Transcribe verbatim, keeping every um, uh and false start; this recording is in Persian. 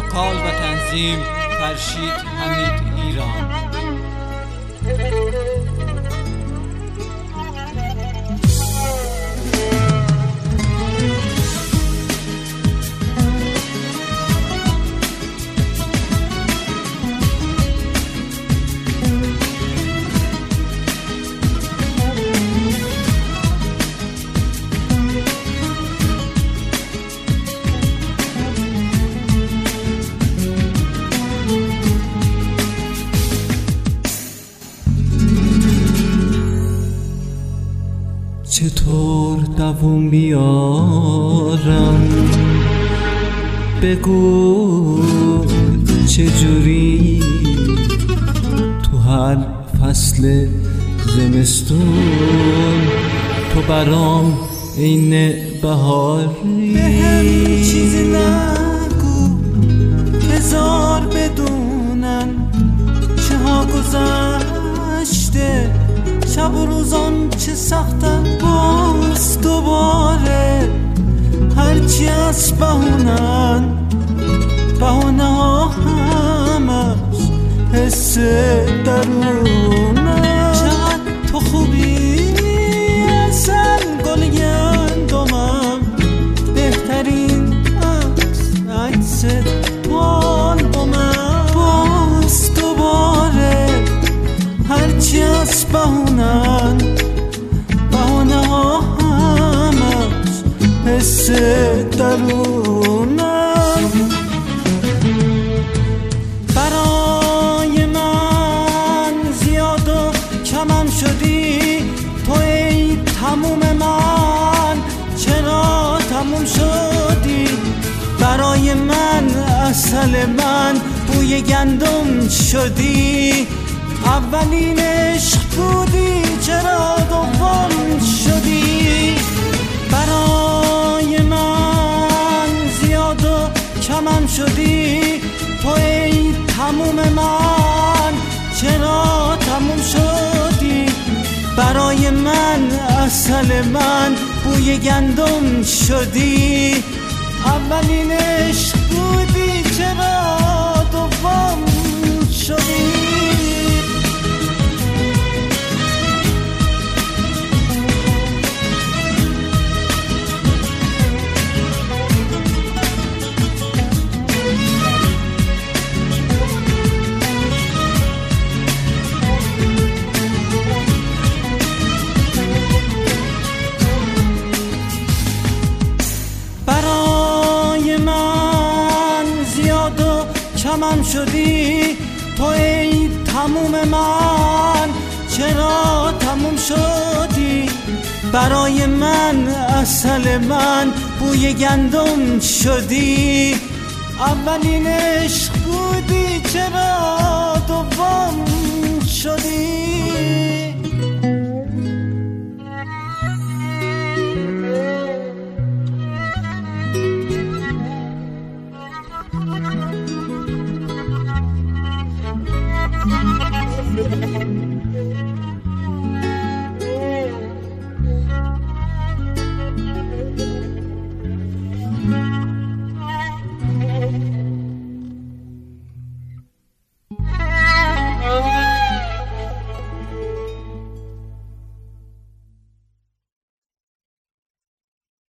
وکال و تنظیم فرشید حمید ایران. چطور دووم بیارم؟ بگو چجوری تو هر فصل زمستون تو برام عین بهاری. بهم چیزی نگو بذار بدونم چه ها گذشته، شب و روزان چه سختن باز دوباره. هرچی از بهونن بهونه ها همش حس درونم. چقدر تو خوبی اصل گل گندمم، بهترین عکس تو آلبومم. باز دوباره هرچی از بهونن بهونه ها همش حس درونم. برای من زیاد و کمم شدی تو ای تموم من، چرا تموم شدی؟ برای من اصل من بوی گندم شدی. اولین عشق بودی چرا دوم شدی؟ برای من زیاد و کمم شدی تو ای تموم من، چرا تموم شدی؟ برای من اصل من بوی گندم شدی. اولین عشق بودی چرا دوم شدی؟ برای من زیاد و کمم شدی تو ای تموم من، چرا تموم شدی؟ برای من اصل من بوی گندم شدی. اولین عشق بودی چرا دوم شدی؟ Thank you.